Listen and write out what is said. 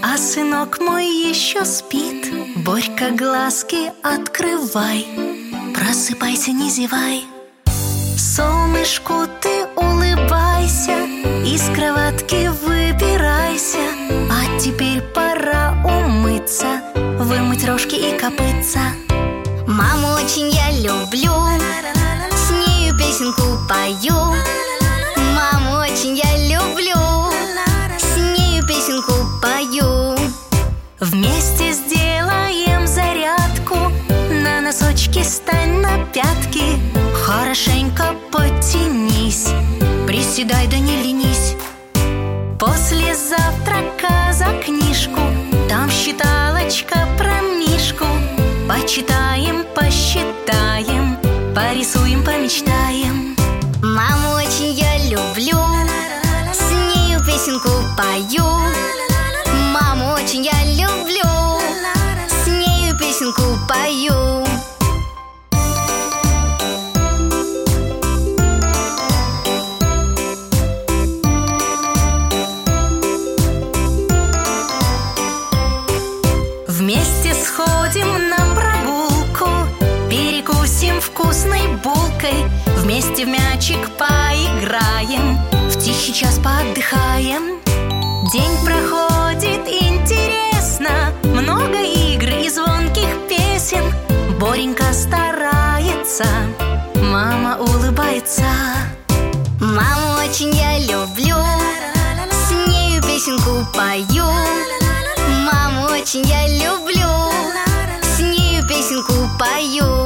а сынок мой еще спит. Борька, глазки открывай, просыпайся, не зевай. Солнышку ты улыбайся, из кроватки выбирайся. А теперь пора умыться, вымыть рожки и копытца. Маму очень я люблю, с нею песенку пою. Маму очень я люблю, с нею песенку пою. Вместе сделаем зарядку, на носочки стань на пятки. Хорошенько потянись, приседай да не ленись. После завтрака за книжку, там считалочка про Мишку. Почитаем, посчитаем, порисуем, помечтаем. Маму очень я люблю, с нею песенку пою. Маму очень я люблю, с нею песенку пою. Вместе сходим на прогулку, перекусим вкусной булкой. Вместе в мячик поиграем, в тихий час поотдыхаем. День проходит интересно, много игр и звонких песен. Боренька старается, мама улыбается. Маму очень я люблю, с нею песенку пою. Маму очень я люблю, с нею песенку пою.